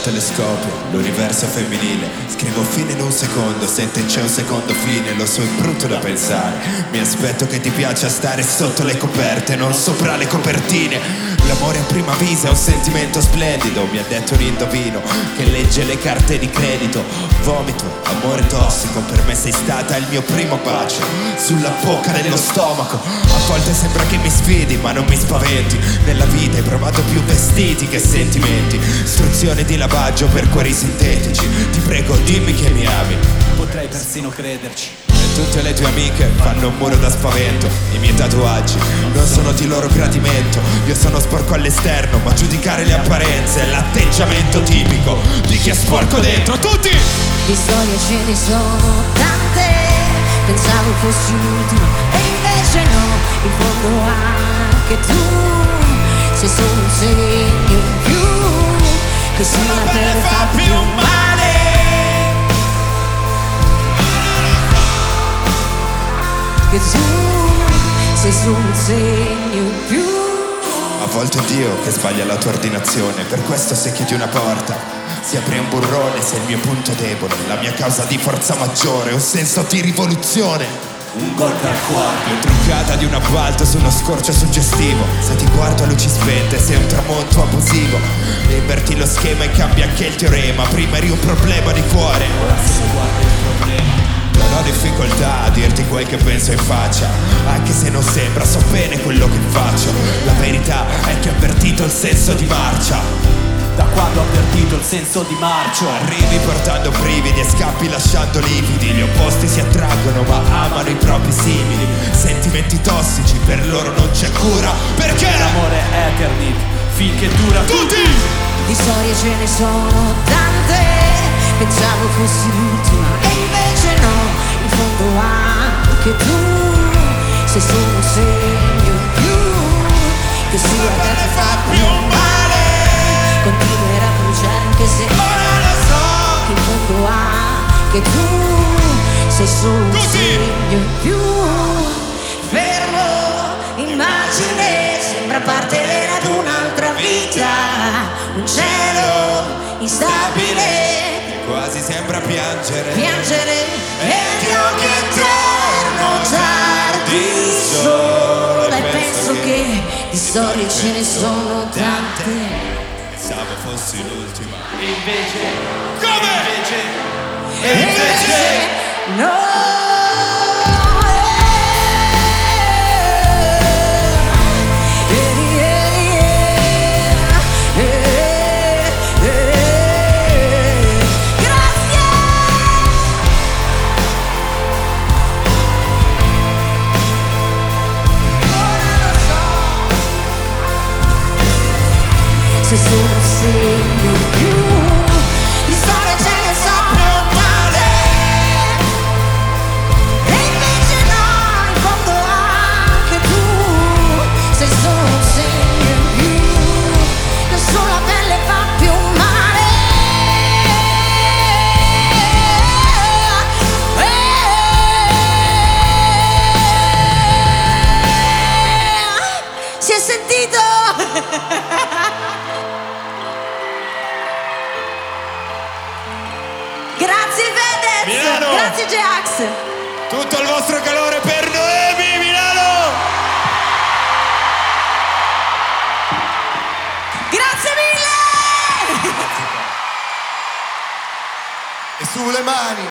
telescopio, l'universo femminile. Scrivo fine in un secondo, sente c'è un secondo fine. Lo so, è brutto da pensare. Mi aspetto che ti piaccia stare sotto le coperte, non sopra le copertine. L'amore a prima vista è un sentimento splendido. Mi ha detto un indovino che legge le carte di credito. Vomito, amore tossico, per me sei stata il mio primo bacio sulla bocca dello stomaco. A volte sembra che mi sfidi, ma non mi spaventi. Nella vita hai provato più vestiti che sentimenti. Istruzioni di lavaggio per cuori sintetici. Ti prego, dimmi che mi ami. Potrei persino crederci. E tutte le tue amiche fanno un muro da spavento. I miei tatuaggi non sono di loro gradimento. Io sono sporco all'esterno, ma giudicare le apparenze è l'atteggiamento tipico di chi è sporco dentro. Tutti! Di storie ce ne sono tante. Pensavo fossi l'ultima e invece no. In fondo anche tu sei solo un segno in più, che sia per fa più male. Che tu sei solo un segno in più. A volte è Dio che sbaglia la tua ordinazione. Per questo se chiudi una porta si apre un burrone. Sei il mio punto debole, la mia causa di forza maggiore, un senso di rivoluzione. Un golpe al cuore. Più truccata di un appalto su uno scorcio suggestivo. Se ti guardo a luci spente sei un tramonto abusivo. Inverti lo schema e cambia anche il teorema. Prima eri un problema di cuore, Ora se guardi il problema. non ho difficoltà a dirti quel che penso in faccia, anche se non sembra, so bene quello che faccio. La verità è che ho avvertito il senso di marcia. Da quando ho avvertito il senso di marcio. Arrivi portando brividi e scappi lasciando lividi. Gli opposti si attraggono ma amano i propri simili. Sentimenti tossici, per loro non c'è cura. Perché L'amore è eternit, finché dura. tutti! Di storie ce ne sono tante. Pensavo fossi l'ultima e invece no. In fondo anche tu sei solo un segno in più, che sia per te fa più male. Continuerà a bruciare anche se ora lo so che in fondo anche tu sei solo un segno in più. Fermo, immagine, sembra parte ad un'altra vita. Un cielo instabile, Quasi sembra piangere. piangere e Dio che eterno tardi sole. E penso che di storie ce ne sono tante. Pensavo fossi l'ultima. E invece, Come? E invece no. Sei solo un segno in più. Di storie ce ne sono tante. E invece no, in fondo anche tu sei solo un segno in più, che sulla pelle fa più male. Si è sentito? Grazie Fedez, Milano. grazie Jax. Tutto il vostro calore per Noemi Milano! Grazie mille! E sulle mani!